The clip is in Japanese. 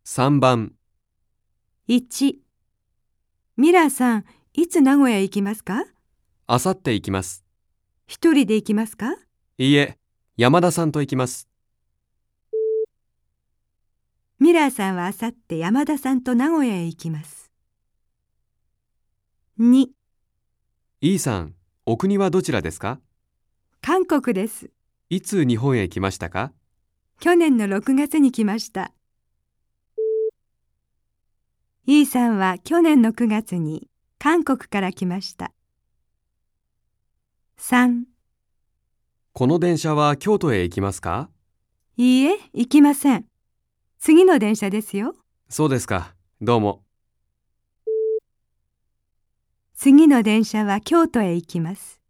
3番、 1、ミラーさん、いつ名古屋へ行きますか？ あさって行きます。 一人で行きますか？ いいえ、山田さんと行きます。 ミラーさんはあさって山田さんと名古屋へ行きます。2、 イーさん、お国はどちらですか？ 韓国です。 いつ日本へ来ましたか？ 去年の6月に来ました。イーさんは去年の9月に韓国から来ました。3、 この電車は京都へ行きますか？ いいえ、行きません。次の電車ですよ。 そうですか。どうも。 次の電車は京都へ行きます。